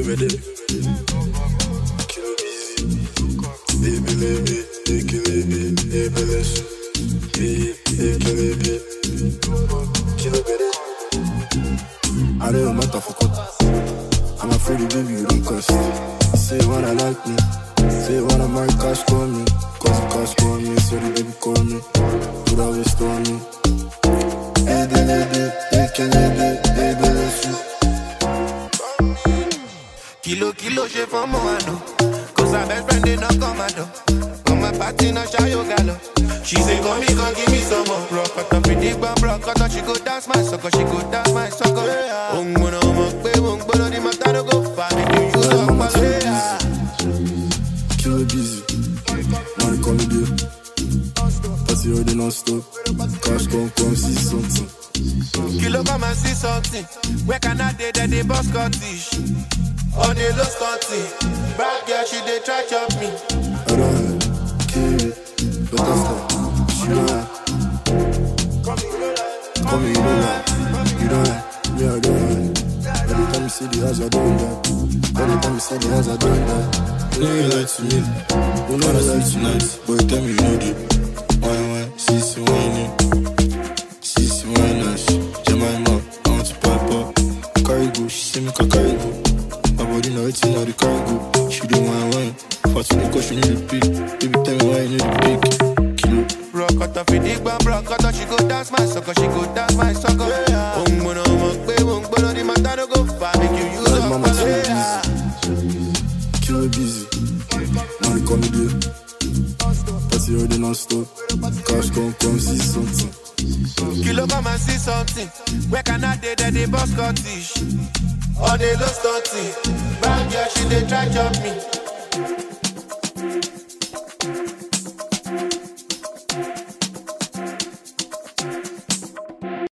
ready. Kilo busy. Baby, baby, baby, baby, Kilo ready. I don't matter for what. I'm afraid of baby, you don't cost. Say you wanna like me. Say you wanna marry cash for me. Cause the cash for me. Sorry baby, call me. Could always tell me. Baby, baby, Kilo, she from Moano. Cause her best friend did not come at all. On my party, no shy, you galo. She say, come give me some more. Rock out of the bump, rock out, she go dance my sucker, she go dance my sucker. Ungbono, ungbono, the matano go far. Make you use up my Kilo busy. Money call me dear. Party already non-stop. Cash come, see something. Kilo come and see something. Where can I do that they boss cottage? On the low stunting. Bad girl, she dey try chop me. I don't kill it. But that's that. She don't like. Come here, you don't like. You don't like. Me, I don't like. Every time you see the house, I don't like. Every time you see the house, I don't like. You know you lie to me. You know you lie tonight. But you tell me you know it. Why, see, whining. See, whining. Jemima, I want to pop up. Carry go, she say me can carry go. My body know it's in all the cargo. She do my wine. Fast me cause she need the pick. Baby tell me why you need the pick. Kilo. Rock out of the big bam, rock out, she go dance my sucker, she go dance my sucker. Ungbono, the matano go far, make you use up my Kilo busy. Money call me dear. Party already non-stop. Cash come, see something. Kilo come and see something. Where can I do that they boss cottage? On the low stunting. Bad girl, she dey try chop me.